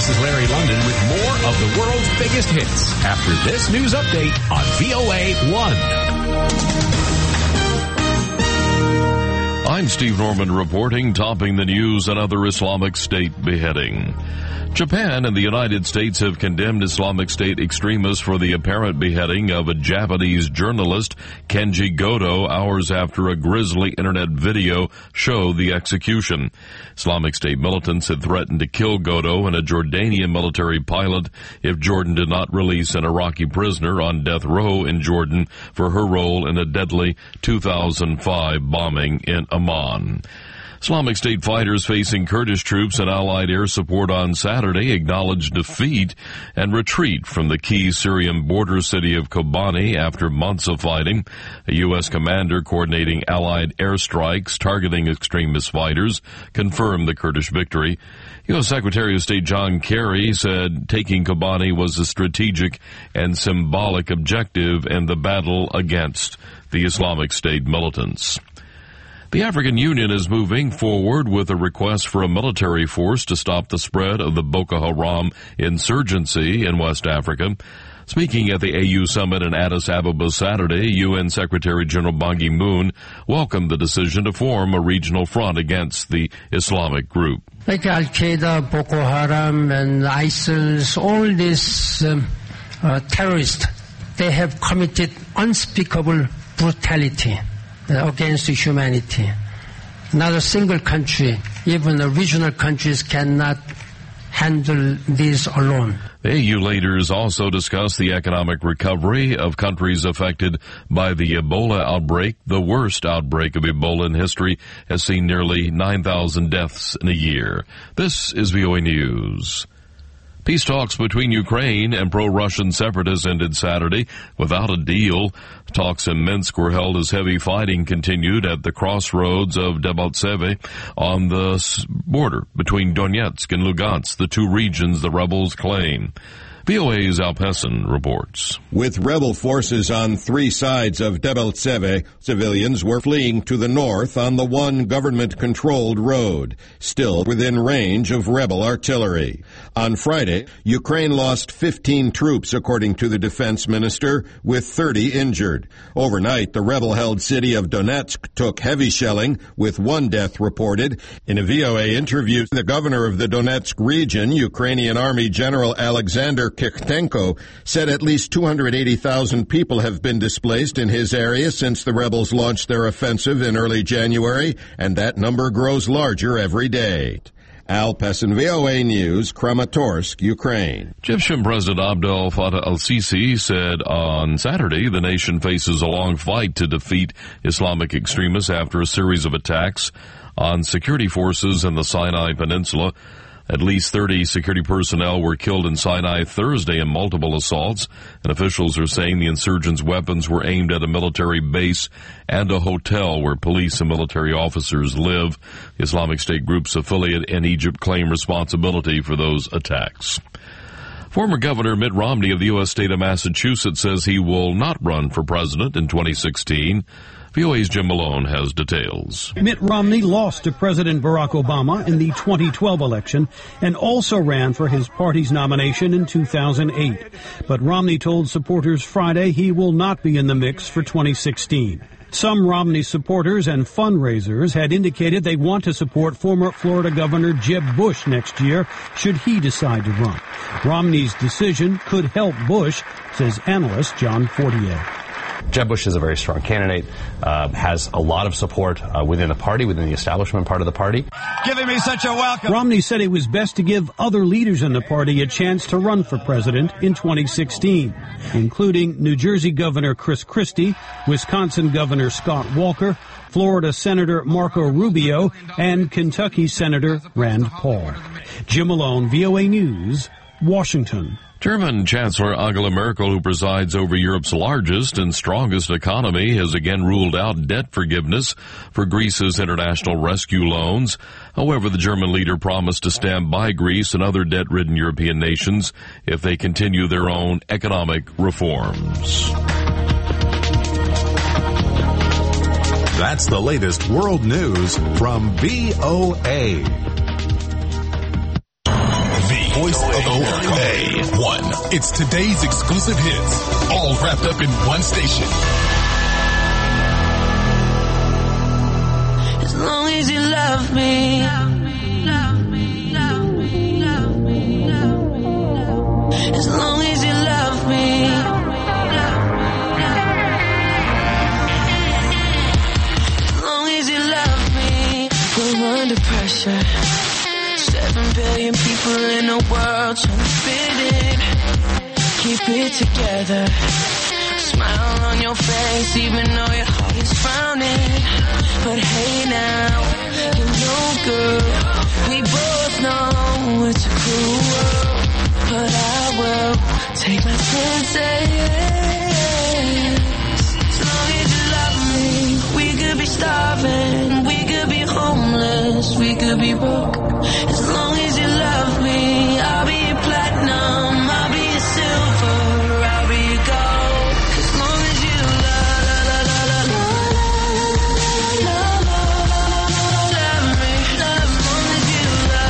This is Larry London with more of the world's biggest hits after this news update on VOA1. I'm Steve Norman reporting, topping the news, another Islamic State beheading. Japan and the United States have condemned Islamic State extremists for the apparent beheading of a Japanese journalist, Kenji Goto, hours after a grisly internet video showed the execution. Islamic State militants had threatened to kill Goto and a Jordanian military pilot if Jordan did not release an Iraqi prisoner on death row in Jordan for her role in a deadly 2005 bombing in Amman. Islamic State fighters facing Kurdish troops and Allied air support on Saturday acknowledged defeat and retreat from the key Syrian border city of Kobani after months of fighting. A U.S. commander coordinating Allied airstrikes targeting extremist fighters confirmed the Kurdish victory. U.S. Secretary of State John Kerry said taking Kobani was a strategic and symbolic objective in the battle against the Islamic State militants. The African Union is moving forward with a request for a military force to stop the spread of the Boko Haram insurgency in West Africa. Speaking at the AU summit in Addis Ababa Saturday, UN Secretary General Ban Ki-moon welcomed the decision to form a regional front against the Islamic group. Like Al-Qaeda, Boko Haram, and ISIL, all these terrorists, they have committed unspeakable brutality against humanity. Not a single country, even the regional countries, cannot handle this alone. The AU leaders also discussed the economic recovery of countries affected by the Ebola outbreak. The worst outbreak of Ebola in history has seen nearly 9,000 deaths in a year. This is VOA News. Peace talks between Ukraine and pro-Russian separatists ended Saturday without a deal. Talks in Minsk were held as heavy fighting continued at the crossroads of Debaltseve on the border between Donetsk and Lugansk, the two regions the rebels claim. VOA's Al Pessin reports. With rebel forces on three sides of Debaltseve, civilians were fleeing to the north on the one government-controlled road, still within range of rebel artillery. On Friday, Ukraine lost 15 troops, according to the defense minister, with 30 injured. Overnight, the rebel-held city of Donetsk took heavy shelling, with one death reported. In a VOA interview, the governor of the Donetsk region, Ukrainian Army General Alexander Kikhtenko, said at least 280,000 people have been displaced in his area since the rebels launched their offensive in early January, and that number grows larger every day. Al Pessin, VOA News, Kramatorsk, Ukraine. Egyptian President Abdel Fattah al-Sisi said on Saturday the nation faces a long fight to defeat Islamic extremists after a series of attacks on security forces in the Sinai Peninsula. At least 30 security personnel were killed in Sinai Thursday in multiple assaults, and officials are saying the insurgents' weapons were aimed at a military base and a hotel where police and military officers live. The Islamic State group's affiliate in Egypt claimed responsibility for those attacks. Former Governor Mitt Romney of the U.S. state of Massachusetts says he will not run for president in 2016. VOA's Jim Malone has details. Mitt Romney lost to President Barack Obama in the 2012 election and also ran for his party's nomination in 2008. But Romney told supporters Friday he will not be in the mix for 2016. Some Romney supporters and fundraisers had indicated they want to support former Florida Governor Jeb Bush next year should he decide to run. Romney's decision could help Bush, says analyst John Fortier. Jeb Bush is a very strong candidate, has a lot of support within the party, within the establishment part of the party. Giving me such a welcome. Romney said it was best to give other leaders in the party a chance to run for president in 2016, including New Jersey Governor Chris Christie, Wisconsin Governor Scott Walker, Florida Senator Marco Rubio, and Kentucky Senator Rand Paul. Jim Malone, VOA News, Washington. German Chancellor Angela Merkel, who presides over Europe's largest and strongest economy, has again ruled out debt forgiveness for Greece's international rescue loans. However, the German leader promised to stand by Greece and other debt-ridden European nations if they continue their own economic reforms. That's the latest world news from VOA. voice of America. A1. It's today's exclusive hits, all wrapped up in one station. As long as you love me, as long as you love me, as long as you love me. We're under pressure. 7 billion people in the world trying to fit in. Keep it together. Smile on your face even though your heart is frowning. But hey now, you know good. We both know it's a cruel world. But I will take my chances. As long as you love me, we could be starving, we could be homeless, we could be broke. As long as you love me, I'll be your platinum, I'll be your silver, I'll be your gold. As long as you love me, as long as you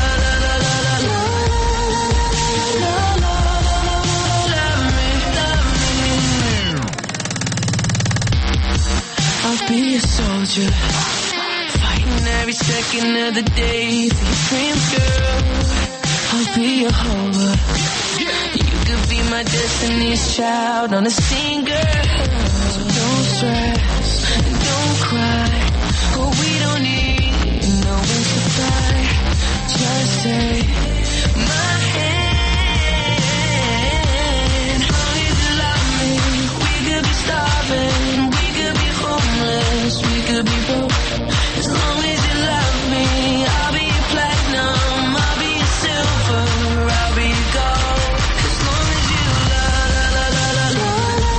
I'll be a soldier, fighting every second of the day for your dreams, girl. I'll be your homer. You could be my destiny's child on a scene, girl. So don't stress and don't cry. Oh, we don't need no one to cry. Just take my hand. As long as you love me, we could be starving, we could be homeless, we could be broke. As long as you love me, I'll be your platinum, I'll be your silver, I'll be your gold. As long as you love me,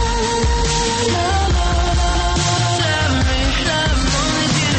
as long as you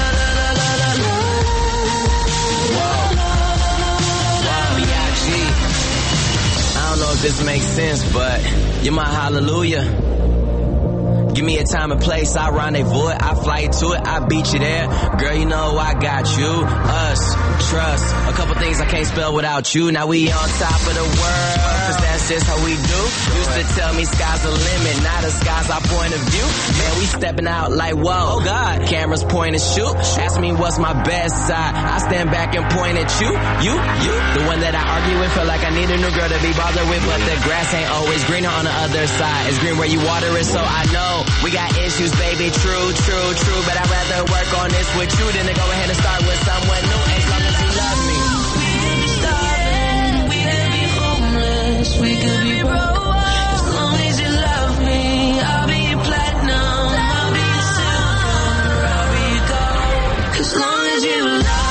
I don't know if this makes sense, but you're my hallelujah. Give me a time and place, I rendezvous it, I fly you to it, I beat you there. Girl, you know I got you, us, trust. A couple things I can't spell without you. Now we on top of the world, cause that's just how we do. Used to tell me sky's the limit, now the sky's our point of view. Man, we stepping out like whoa, oh God. Cameras point and shoot, ask me what's my best side, I stand back and point at you. The one that I argue with, feel like I need a new girl to be bothered with. But the grass ain't always greener on the other side. It's green where you water it, so I know we got issues, baby, true. But I'd rather work on this with you than to go ahead and start with someone new. As long as you love me. We could be starving, we could be homeless, we could be broke. As long as you love me, I'll be your platinum, I'll be your silver, I'll be your gold. As long as you love me.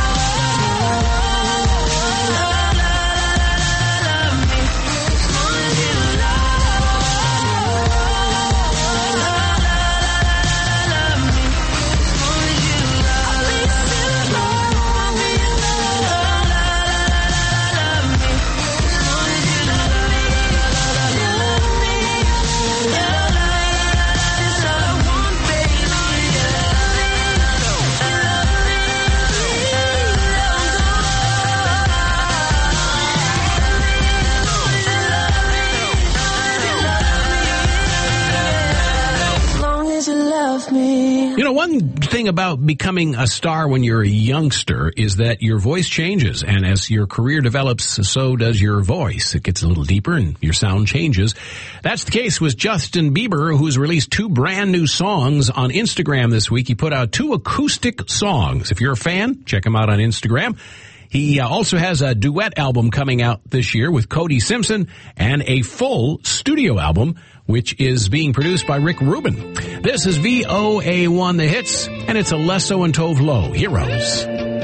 You know, one thing about becoming a star when you're a youngster is that your voice changes, and as your career develops, so does your voice. It gets a little deeper and your sound changes. That's the case with Justin Bieber, who's released 2 brand new songs on Instagram this week. He put out 2 acoustic songs. If you're a fan, check him out on Instagram. He also has a duet album coming out this year with Cody Simpson and a full studio album, which is being produced by Rick Rubin. This is VOA1 The Hits, and it's Alesso and Tove Lo, Heroes.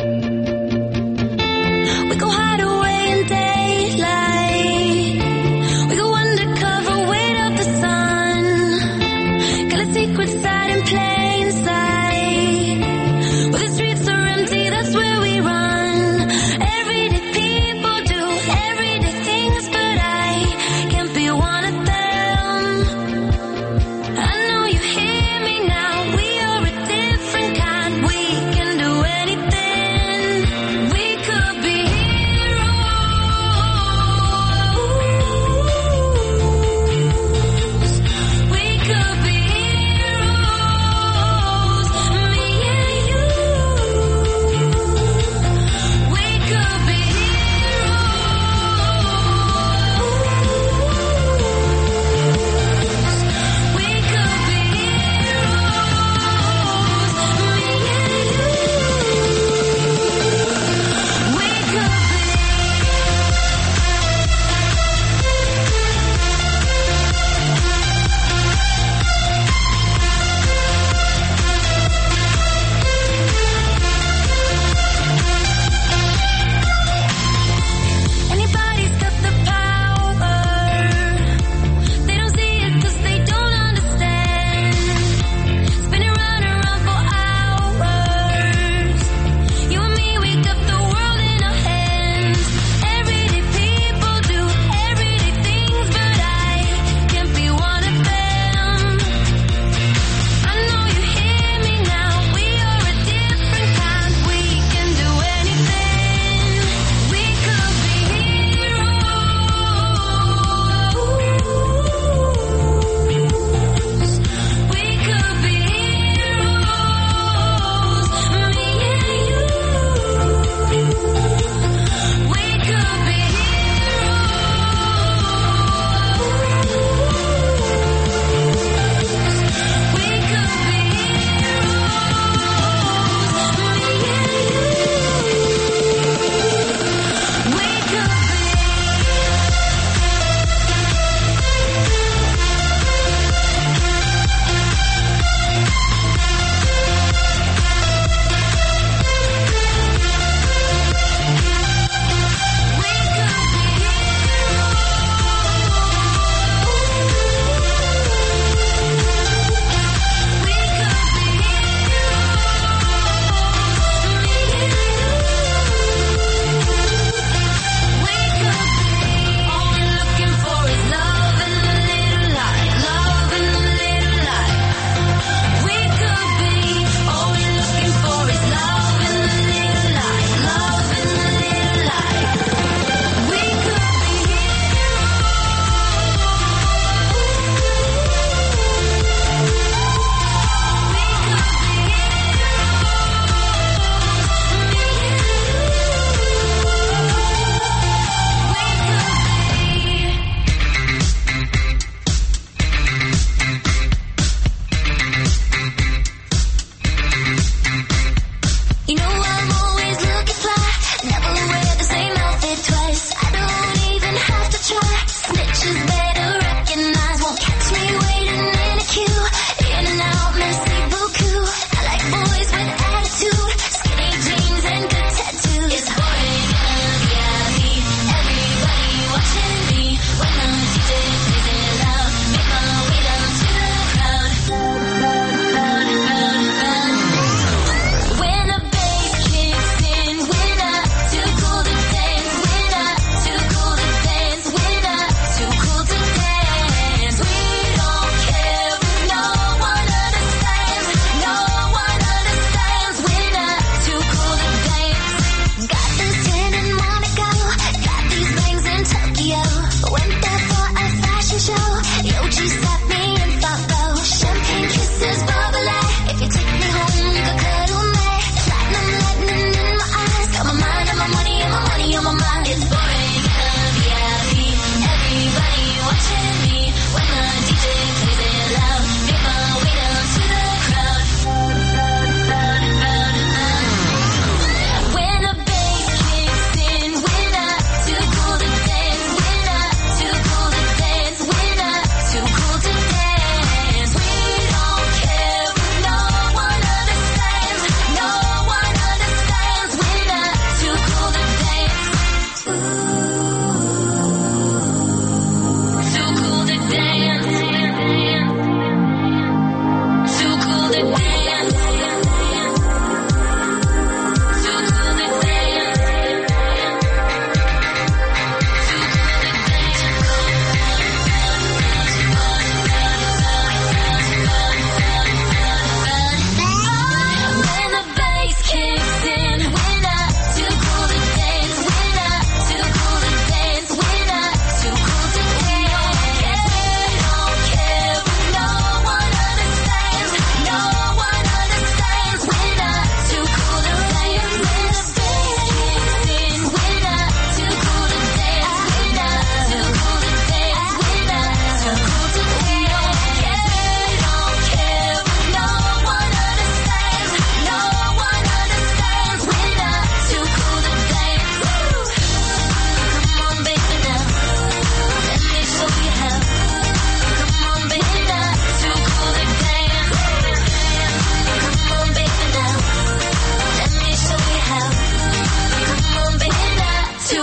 We go hide away in daylight. We go undercover, wait out the sun. Got a secret side in plain sight. Where the streets are empty, that's where we run. Everyday people do everyday things, but I can't be one of them. I know you hear me now. We are a different kind. We can do anything.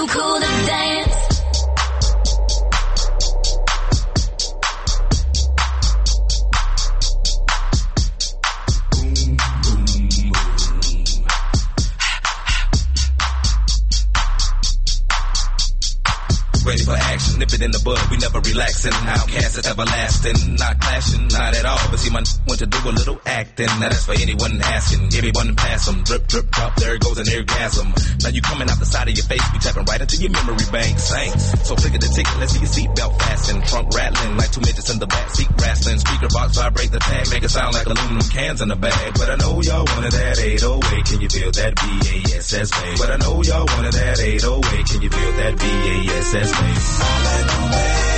too cool to dance. Ready for action, nip it in the bud, we never relaxing. Outcast is everlasting, not clashing, not at all. But see, my want to do a little acting. Now that's for anyone asking, everyone pass them. Drip, drip, drop, there goes an orgasm. Now you coming out the side of your face, we tapping right into your memory bank. Saints, so flick the ticket, let's see your seatbelt fasten. Trunk rattling like two midgets in the back seat wrestling. Speaker box vibrate the tag, make it sound like aluminum cans in the bag. But I know y'all wanted that 808, can you feel that BASS bass? But I know y'all wanted that 808, can you feel that BASS bass? I like the way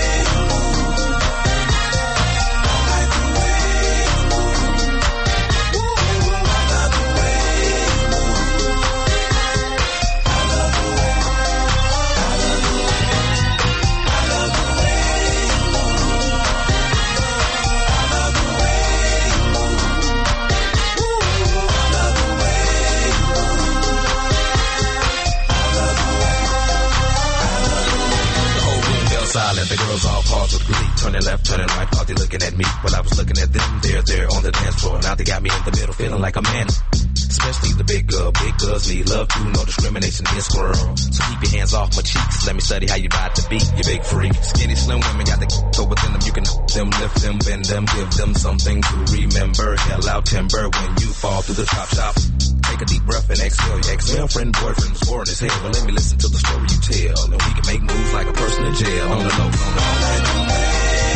silent, the girls all paused with glee. Turning left, turning right, thought they looking at me. While I was looking at them, they're on the dance floor. Now they got me in the middle, feeling like a man. Especially the big girls need love too, no discrimination in this world. So keep your hands off my cheeks, let me study how you ride to beat. You big freak, skinny slim women got the go within them. You can them, lift them, bend them, give them something to remember. Hell out timber when you fall through the chop shop. Take a deep breath and exhale. Your ex-girlfriend, boyfriend was born as hell. Well, let me listen to the story you tell, and we can make moves like a person in jail. On the low, on the low.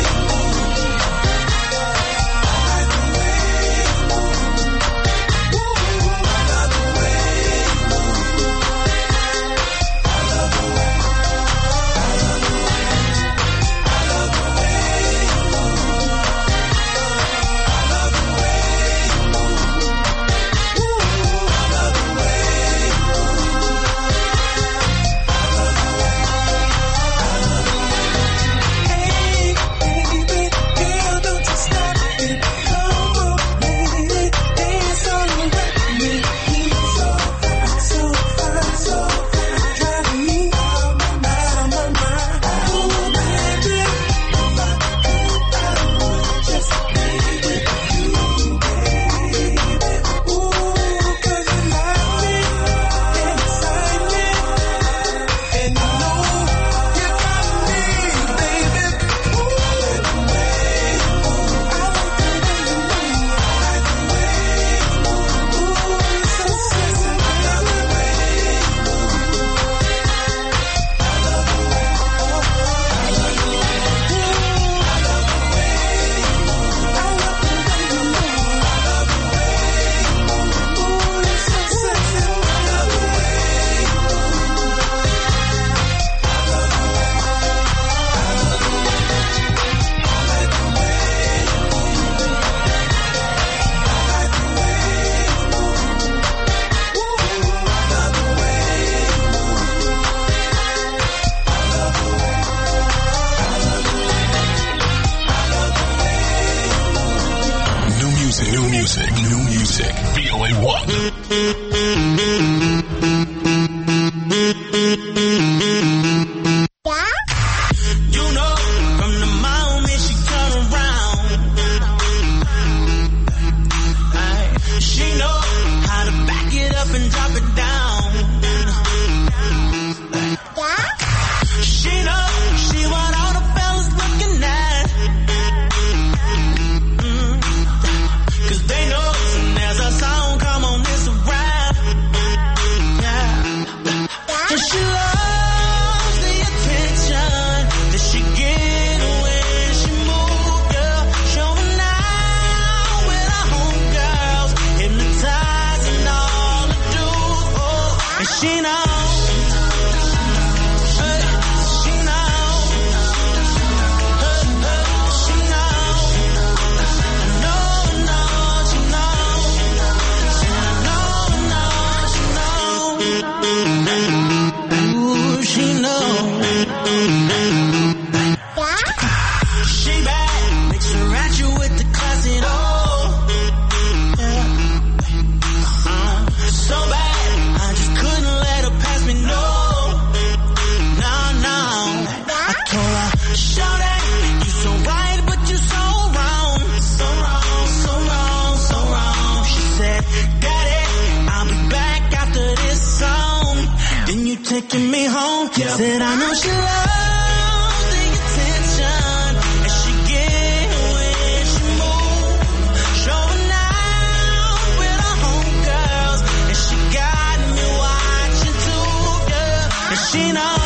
New music. VOA1. She loves know. Yeah. Said I know she loves the attention and she get when she moves. Showing out with her homegirls and she got me watching too. Yeah. And she knows.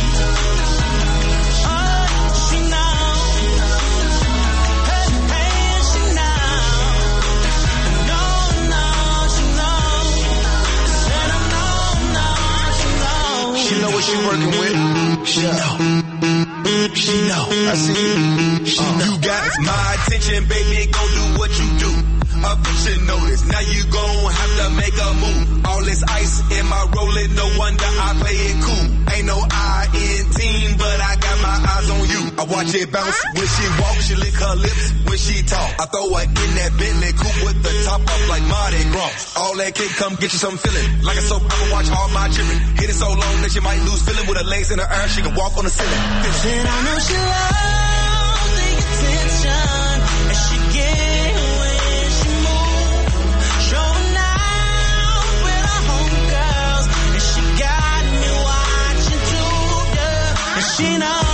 She working with, she know, I see it, she know. You got my attention, baby, go do what you do. A bitch should notice, now you gon' have to make a move. All this ice in my rolling, no wonder I play it cool. Ain't no I in team, but I got my eyes on you. I watch it bounce when she walk, she lick her lips when she talk. I throw her in that Bentley coupe with the top up like Mardi Gras. All that kick, come get you some feeling. Like a soap, I'ma watch all my children. Hit it so long that you might lose feeling. With her legs in the air, she can walk on the ceiling. Said I know she loves the attention and she get when she moves. Showing out with her homegirls and she got me watching too. Yeah. And she knows.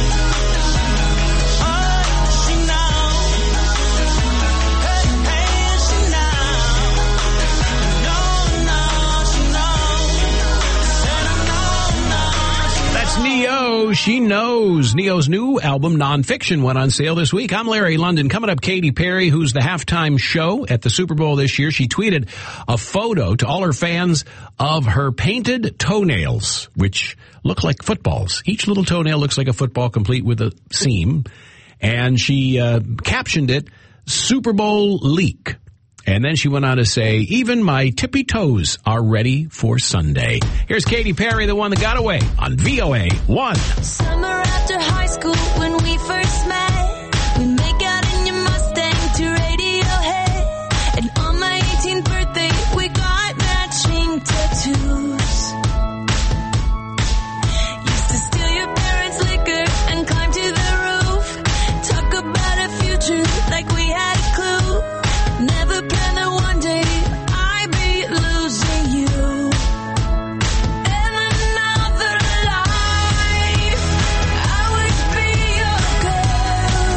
Ne-Yo, She Knows. Ne-Yo's new album, Nonfiction, went on sale this week. I'm Larry London. Coming up, Katy Perry, who's the halftime show at the Super Bowl this year. She tweeted a photo to all her fans of her painted toenails, which look like footballs. Each little toenail looks like a football, complete with a seam. And she captioned it, Super Bowl leak. And then she went on to say, even my tippy toes are ready for Sunday. Here's Katy Perry, the one that got away on VOA 1. Summer after high school when we first met, we make out in your Mustang to Radiohead. And on my 18th birthday, we got matching tattoos. Used to steal your parents' liquor and climb to the roof. Talk about a future like we had a clue. Never planned that one day I'd be losing you. In another life, I would be your girl.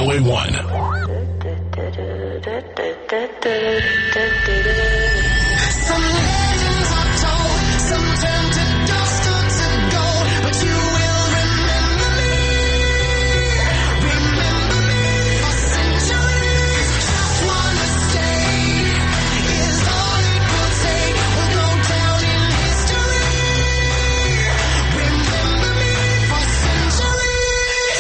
1081. Some legends are told, some turn to dust or to gold, but you will remember me for centuries. Just one mistake is all it will take. We'll go down in history. Remember me for centuries.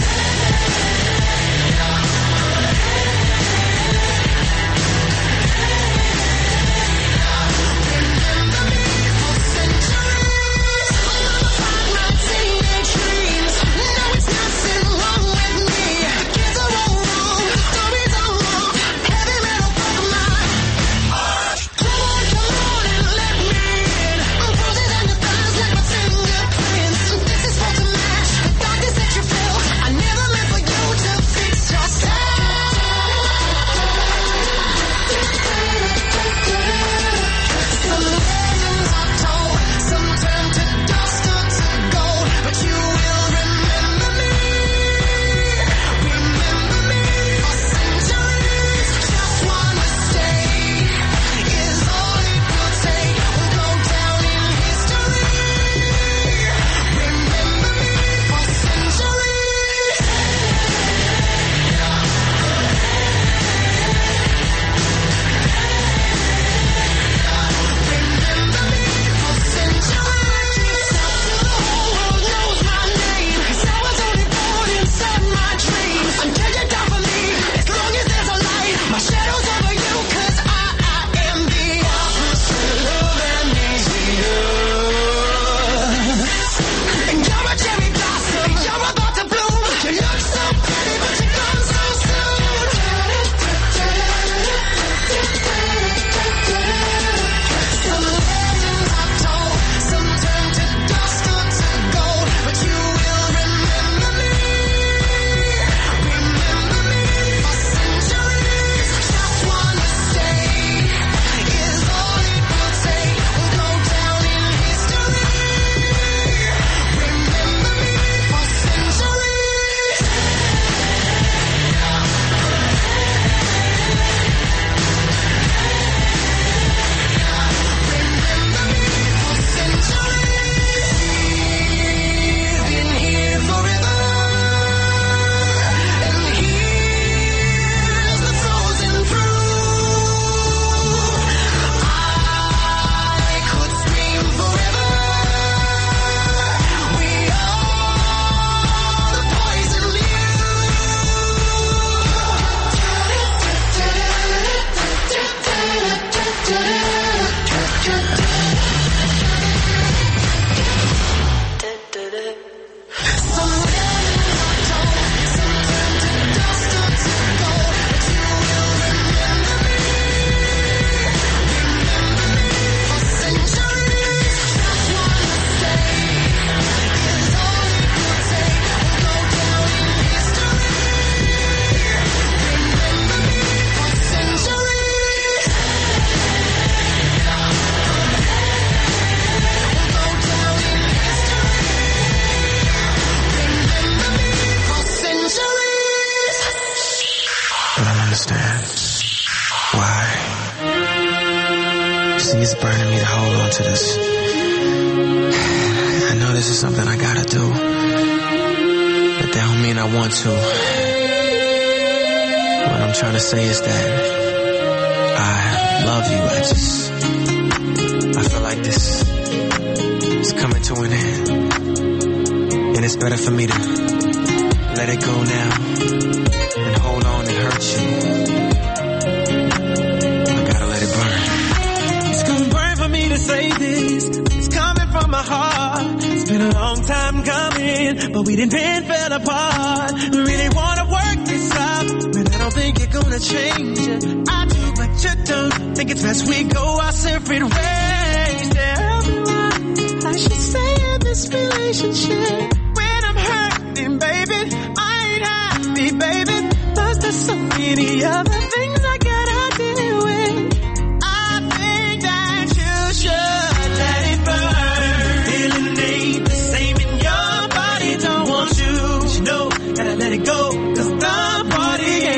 understand why. See, it's burning me to hold on to this. I know this is something I gotta do, but that don't mean I want to. What I'm trying to say is that I love you. I feel like this is coming to an end, and it's better for me to let it go now and hold on and hurt you. I gotta let it burn. It's gonna burn for me to say this. It's coming from my heart. It's been a long time coming, but we didn't fell apart. We really wanna work this out, but I don't think you're gonna change it. I do, but you don't. Think it's best we go our separate ways. Tell me what I should say in this relationship. When I'm hurting, baby, I ain't happy, baby. Plus there's so many other things I gotta deal with. I think that you should let it burn. Feeling ain't the same in your body, don't want you. But you know, gotta let it go, 'cause the party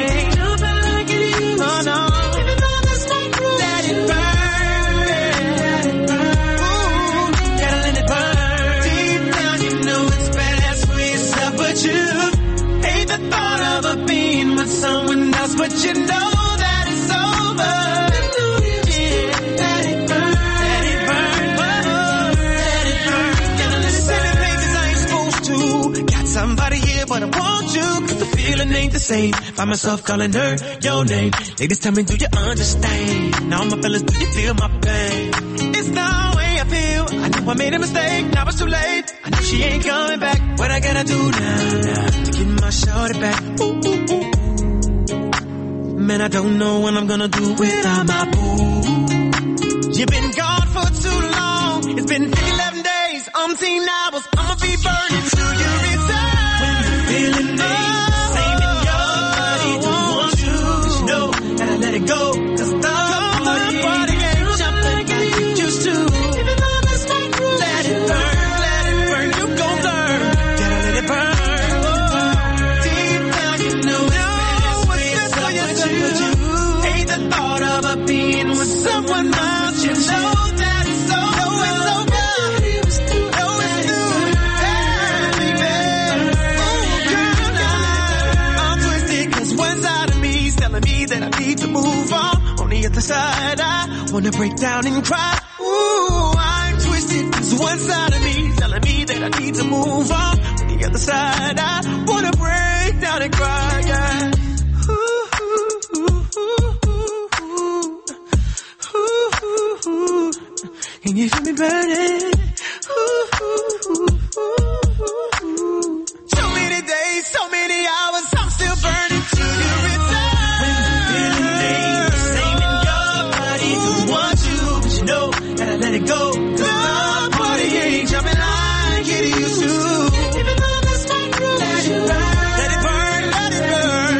same. Find myself calling her your name. Ladies, tell me, do you understand? Now my fellas, do you feel my pain? It's the way I feel. I know I made a mistake, now it's too late. I know she ain't coming back. What I gotta do now to get my shorty back? Ooh, ooh, ooh. Man, I don't know what I'm gonna do without my boo. You've been gone for too long. It's been 11 days, 10 hours. I'ma be burning till you return. When you're feeling me, same in your body, don't want you. But you know, gotta let it go. Cause the party ain't jumping like you used to. Even though this might rule, let it burn, you gon' learn. Gotta let it burn. Deep down, you know it's for you. Hate the thought of a being with someone else. You know that it's so good. Know it's new. Hey, baby. Oh, girl, now I'm twisted. Cause one side of me is telling me that I need to move on. On the other side, I wanna break down and cry. Ooh, I'm twisted. Cause one side of me is telling me that I need to move on. On the other side, I wanna break down and cry. Yeah. Can you feel me burning? So many days, so many hours, I'm still burning till you return. When you're feeling me, same in your body, don't want you, but you know, gotta let it go. Cause the party ain't jumping like it used to. Even though this might rule, let it burn. Let it burn, let it burn.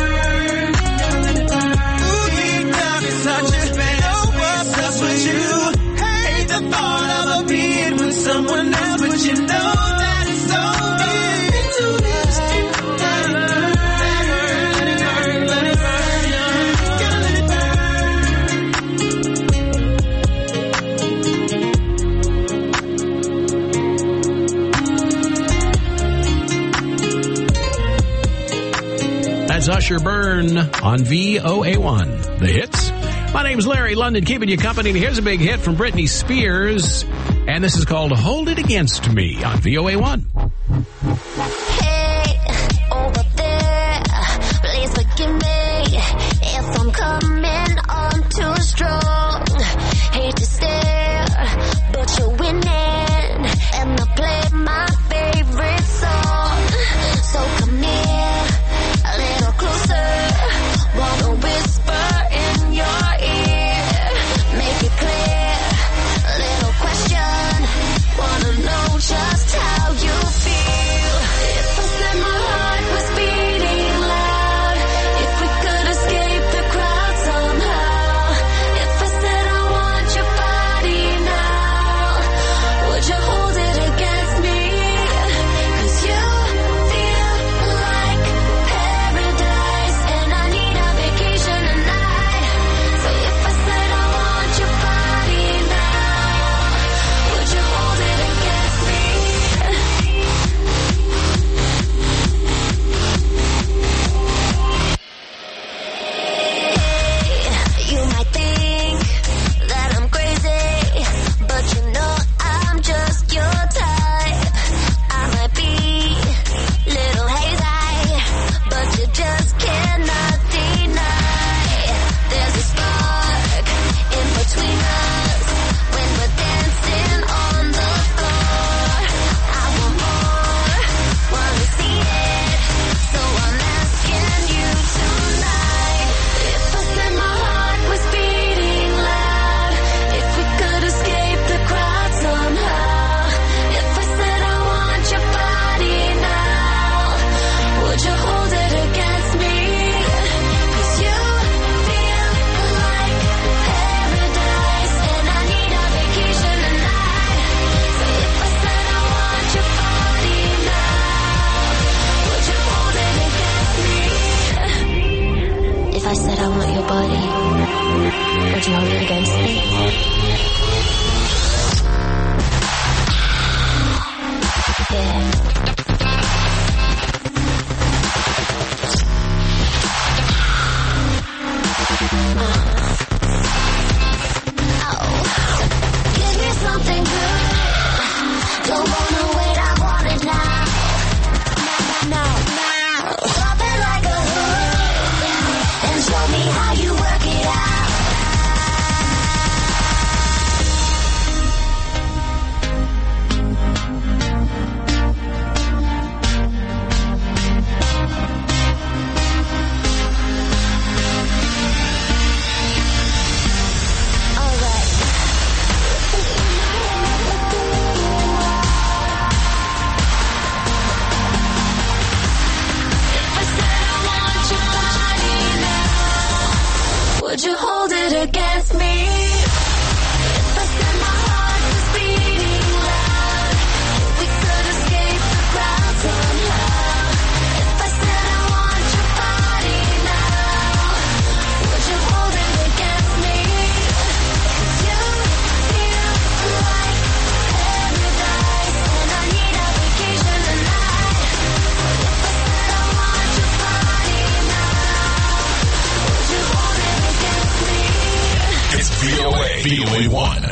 Ooh, deep down inside you, know what's up with you. The thought of a being with someone else, but you know that it's so good. Let it burn, let it burn, gotta let it burn. That's Usher Burn on VOA1. The hits. My name's Larry London, keeping you company. And here's a big hit from Britney Spears. And this is called Hold It Against Me on VOA1. Hey, over there, please forgive me if I'm coming on too strong. Hate to stare, but you're winning. And I play my favorite song. So come here, a little closer. Wanna whisper in your ear, make it clear, a little question, wanna know just how you feel. If I said my heart was beating loud, if we could escape the crowd somehow, if I said I want your body now, would you hold it against me? Cause you feel like paradise, and I need a vacation tonight. So if I said I want your body now, would you hold it against me? You might think that I'm crazy, but you know I'm just your type. I might be little hazy, but you just cannot deny. There's a spark in between us when we're dancing on the floor. I want more, wanna see it, so I'm asking you tonight. If I said my heart was beating loud, if we could escape the crowd somehow, if I said I want your body now, would you hold it against me? Cause you feel like paradise, and I need a vacation tonight. So if I said I want your body now, would you hold it against me? If I said I want your body, would you hold it against me? Yeah. Give me something good. Don't wanna wait, I want it now. Now. Drop it like a hood. against me. If I said my heart was beating loud, if we could escape the crowd somehow, if I said I want your body now, would you hold it against me? 'Cause you feel like paradise, and I need a vacation tonight. If I said I want your body now, would you hold it against me? It's VOA1.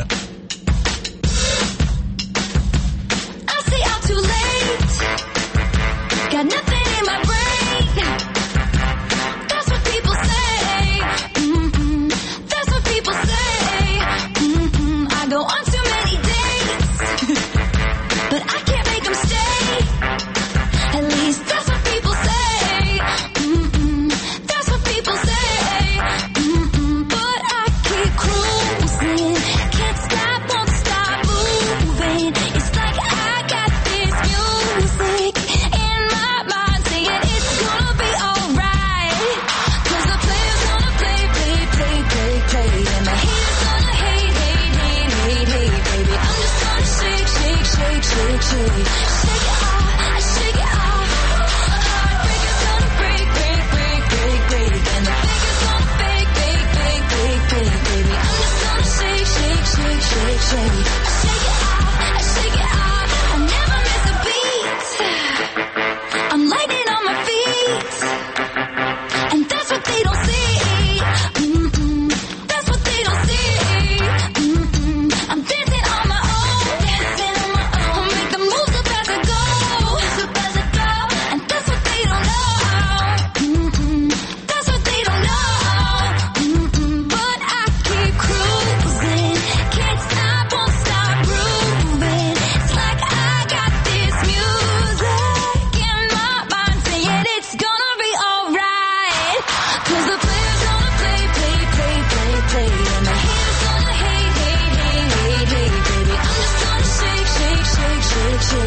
I say I'm too late. Got nothing in my brain. That's what people say. That's what people say. I go on too many dates, but I can't make them stay. At least that's what people say. That's what people say. But I keep cruising. Can't stop, won't stop moving. It's like I got this music in my mind saying it's gonna be alright. 'Cause the player's gonna play. And the haters gonna hate. Baby, I'm just gonna shake. Shake it off, shake it off. Heartbreaker's gonna break. And the faker's gonna fake. Baby, I'm just gonna shake. Shake it off. I never miss a beat. I'm lightning on my feet. And that's what they don't see. That's what they don't see. I'm dancing on my own. Make the moves up as I go. And that's what they don't know. That's what they don't know. But I keep cruising. Can't stop, won't stop grooving. It's like I got this music in my mind saying it's gonna be alright. 'Cause the player's gonna play. And the haters gonna hate. Baby, I'm just gonna shake. Shake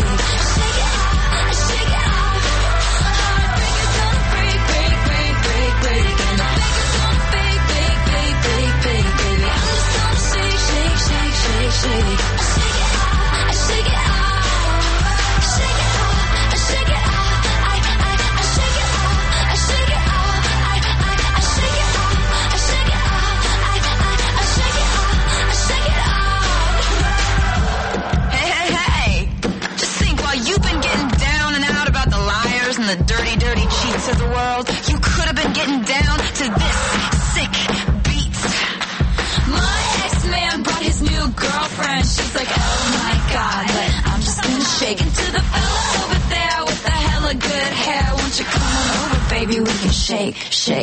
it off. Heartbreaker's gonna break. And the faker's gonna fake. Baby, I'm just gonna shake. Shake it off. Shake it off. I shake it off. I shake it off. I shake it off. I shake it off. I shake it off. Hey. Just think, while you've been getting down and out about the liars and the dirty cheats of the world, you could have been getting down to this sick beat. My ex-man brought his new girlfriend. She's like, oh my God, but I'm just gonna shake into the fella over there with the hella good hair. Won't you come on over, baby? We can shake.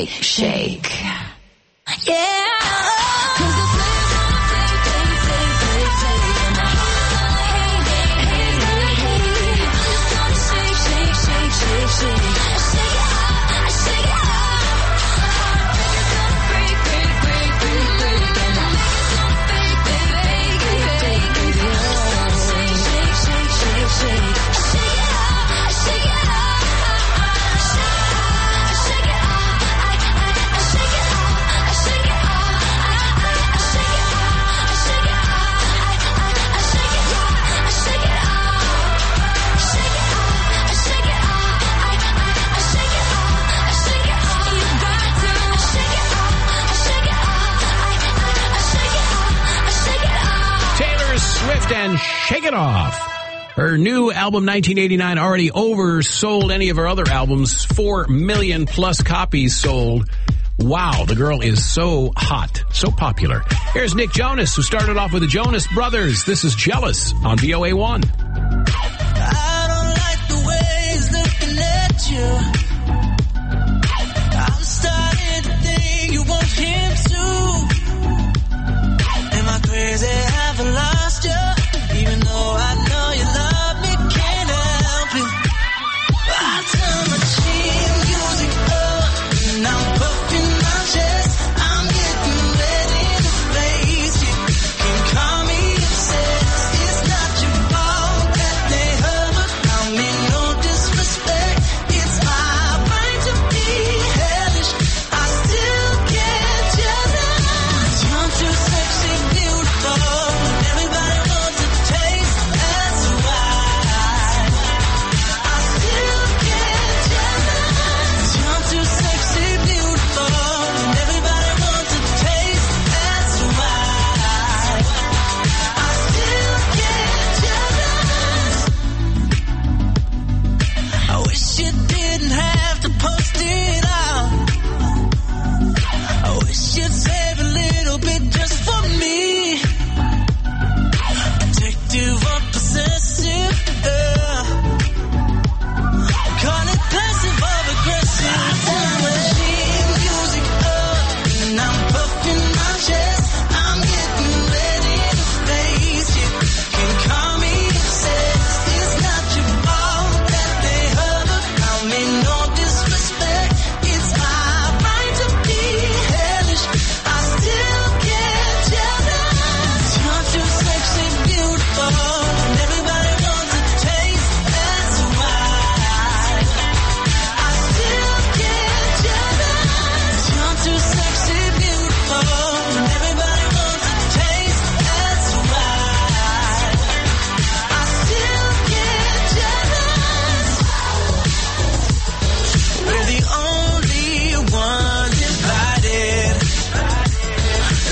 Yeah. 'Cause the player's gonna play. And the haters gonna hate. I'm just gonna shake. Shake it off. I shake it off. Heartbreaker's gonna break. And the haters gonna fake. Baby, I'm just gonna shake. I shake it off. I shake it off. I shake it off. I shake it off. I shake it Swift and Shake It Off. Her new album, 1989, already oversold any of her other albums. 4 million plus copies sold. Wow, the girl is so hot, so popular. Here's Nick Jonas, who started off with the Jonas Brothers. This is Jealous on VOA1. I don't like the way he's looking at you. I'm starting to think you want him too. Am I crazy? Haven't lost you, even though I know you love me, can't help it. I turn my chin music up, and I'm puffing my chest. I'm getting ready to face it. Can call me obsessed. It's not your fault that they hurt, but I mean no disrespect. It's my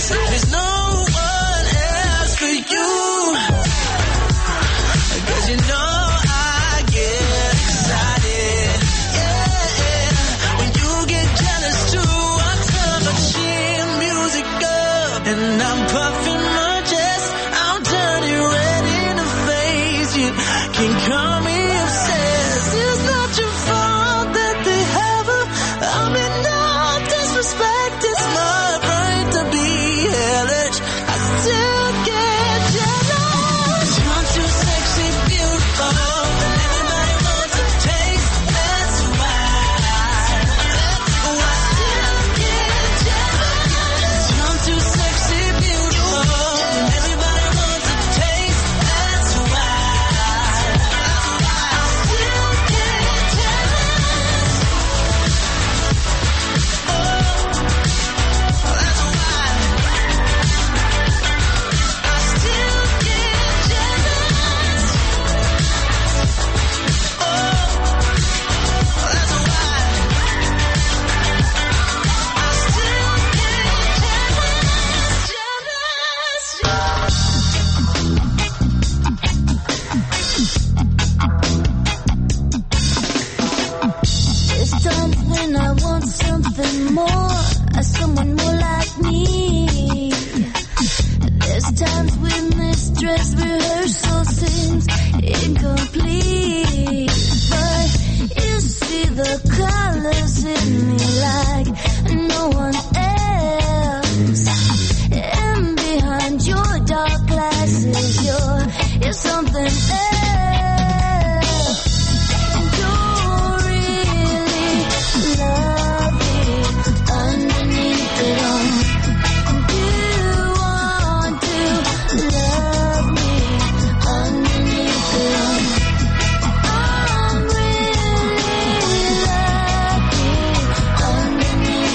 There's no one else for you. 'Cause you know I get excited, yeah. When you get jealous too, I turn my chin music up, and I'm puffing my chest. I'm turning red in the face. You can call me obsessed. It's not your fault that they have her. I mean, no disrespect. It's my right to be hellish. I still get jealous. You're too sexy, beautiful, and everybody wants a taste. That's why I still get jealous. You're too sexy, beautiful, and everybody wants a taste. That's why I still get jealous. Oh, that's why I still get jealous. Oh, that's why I still There's times when I want something more, someone more like me. There's times when this dress rehearsal seems incomplete. But you see the colors in me like no one else. And behind your dark glasses, you're something else. Don't really love me underneath it all. Do you want to love me underneath it all? I'm really lucky underneath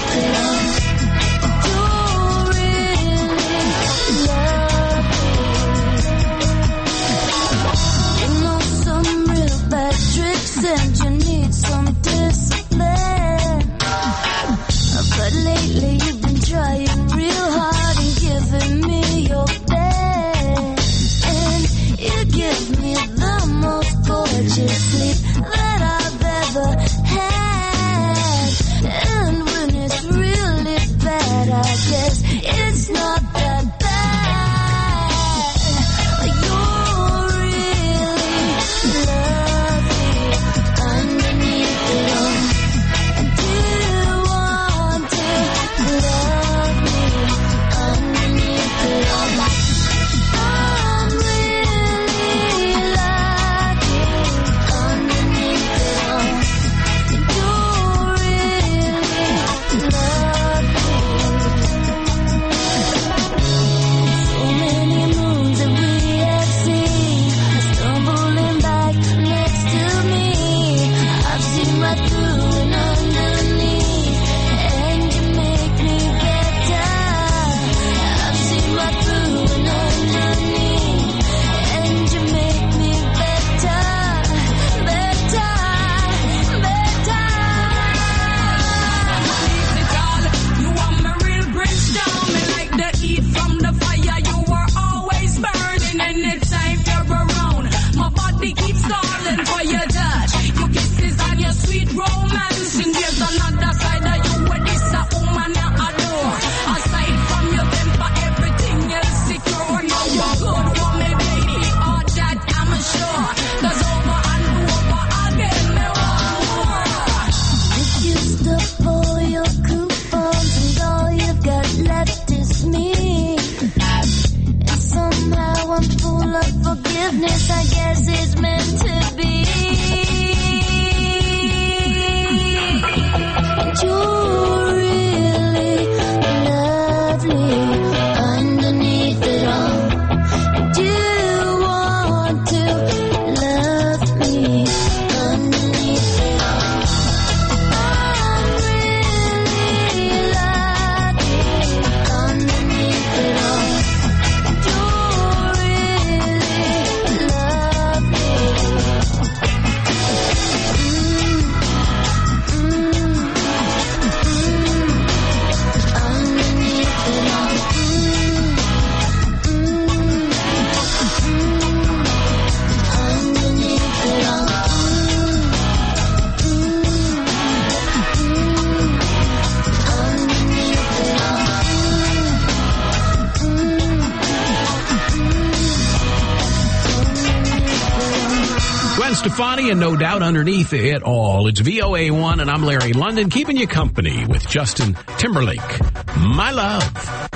Stefani, and no doubt underneath it all, it's VOA1, and I'm Larry London, keeping you company with Justin Timberlake. My love.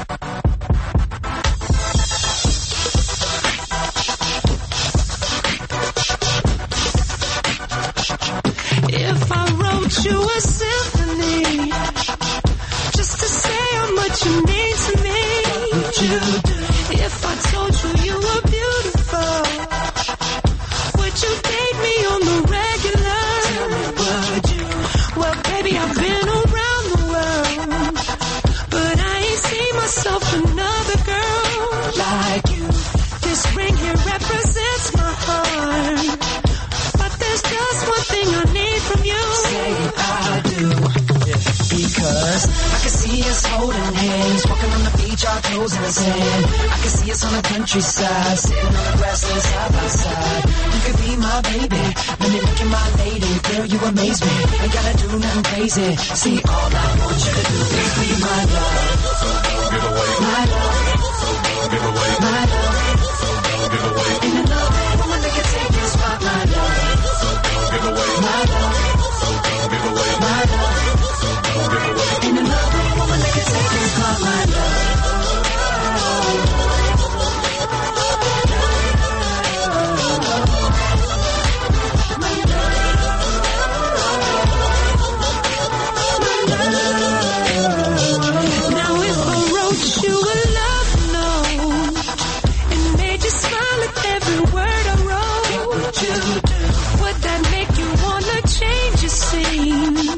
If I wrote you a symphony, just to say how much you mean to me, what would you do? If I told you you were beautiful, would you date me on the regular? Tell me, would you? Well, baby, I've been around the world, but I ain't seen myself another girl like you. This ring here represents my heart, but there's just one thing I need from you. Say I do. Because I can see us holding hands, walking on the beach, our toes in the sand. I can see us on the countryside, sitting on the grassland side by side. You could be my baby, let me make you my lady. Girl, you amaze me, ain't gotta do nothing crazy. See, all I want you to do is be my love. Give away. My love. Give away. My love. Give away. In another woman that can take your spot, my love. Give away. My love. Give away. My love. In another woman that can take this part, my love. Now if I wrote you a love note and made you smile at every word I wrote, what would you do? Would that make you wanna change your scene?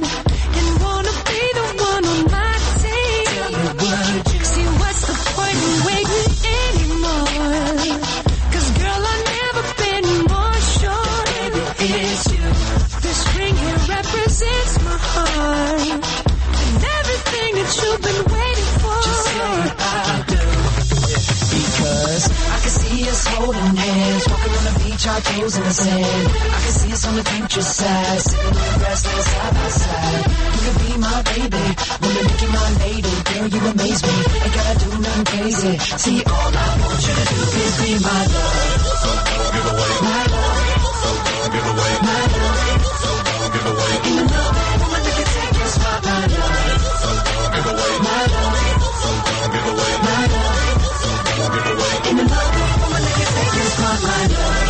See, what's the point in waiting anymore? 'Cause girl, I've never been more sure. Baby, it's you. This ring here represents my heart and everything that you've been waiting for. Just say I do. Because I can see us holding hands, walking on the beach, our toes in the sand. I can see us on the countryside, sitting on the grassland side by side. You could be my baby, let me make you my lady. Girl, you amaze me, ain't gotta do nothing crazy. See, all I want you to do is be my love. Give away. My love. Give away. My love. Give away. In another woman that can take your spot, my love. Give away. My love. Give away. My love. Give away. In another woman that can take your spot, my love.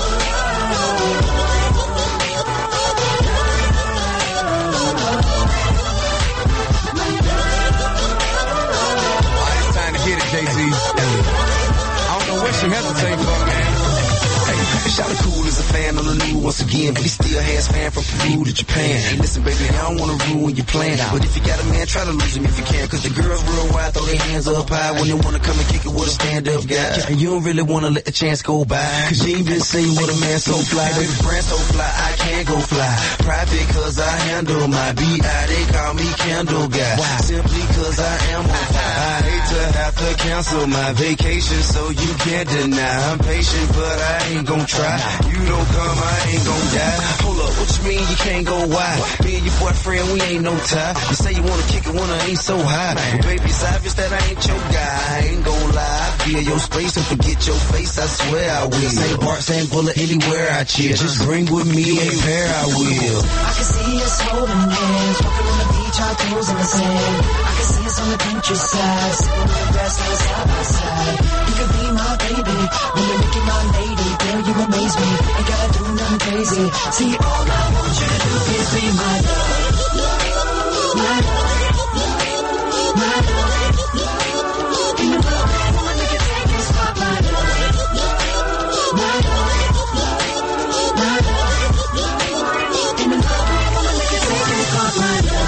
Jay-Z. I don't know what you hesitate for, man. Hey, Shawty cool is a fan on the new once again, but he still has fan from Peru to Japan. Hey, listen, baby, I don't want to ruin your plan, but if you got a man, try to lose him if you can, 'cause the girls worldwide throw their hands up high when they want to come and kick it with a stand-up guy. And you don't really want to let the chance go by, 'cause you ain't been seen with a man so fly. Baby, brand so fly, I can't go fly. Private 'cause I handle my B.I. They call me Candle Guy. Wow. Simply 'cause I am on fire. I hate to have to cancel my vacation, so you can't deny. I'm patient, but I ain't gon' try. You don't come, I ain't gon' die. Hold up, what you mean you can't go wide? Me and your boyfriend, we ain't no tie. You say you wanna kick it when I ain't so high. Well, baby, it's obvious that I ain't your guy. I ain't gon' lie. Feel your space and forget your face, I swear I will. Same bar, same bullet, anywhere I chill. Just bring with me a pair, I will. I can see us holding hands, walking on the beach, our toes in the sand. I can see us on the countryside, sitting on the grassland side by side. You could be my baby, when you're making my lady. Girl, you amaze me, ain't gotta do nothing crazy. See, all I want you to do is be my love. My love. My love. In the love, woman that can take your spot, my love. My love. My love. In the love, woman that can take your spot, my love.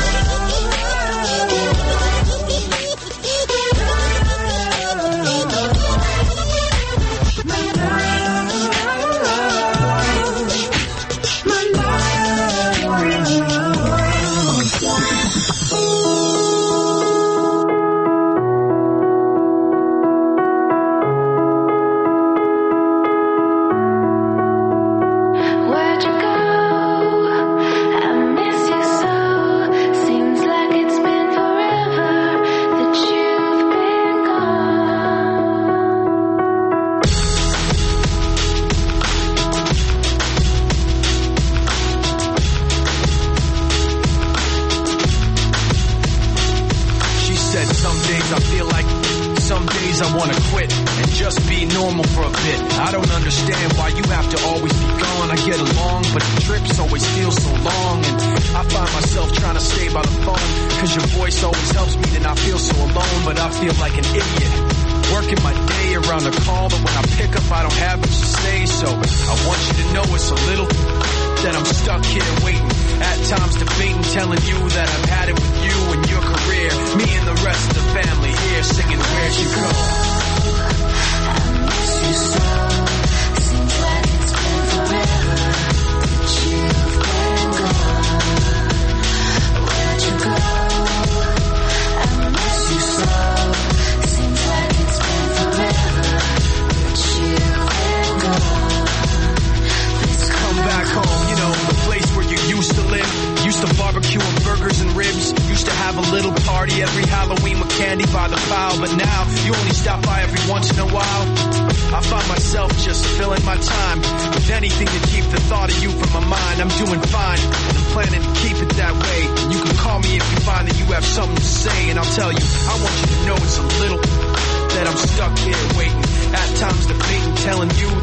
My love. wanna quit and just be normal for a bit. I don't understand why you have to always be gone. I get along, but the trips always feel so long. And I find myself trying to stay by the phone, cause your voice always helps me to not feel so alone. But I feel like an idiot, working my day around the call, but when I pick up I don't have much to say. So I want you to know it's a little that I'm stuck here waiting, at times debating, telling you that I've had it with you and your career. Me and the rest of the family here singing Where'd You Go? I miss you so. Seems like it's been forever that you've been gone. Where'd you go? I miss you so. Seems like it's been forever that you've been gone. Please come back home, you know, the place where you used to live. Used to barbecue and burgers and ribs. Used to have a little party every Halloween with candy by the pile. But now, you only stop by every once in a while. I find myself just filling my time with anything to keep the thought of you from my mind. I'm doing fine, and I'm planning to keep it that way. You can call me if you find that you have something to say, and I'll tell you, I want you to know it's a little that I'm stuck here waiting, at times debating, telling you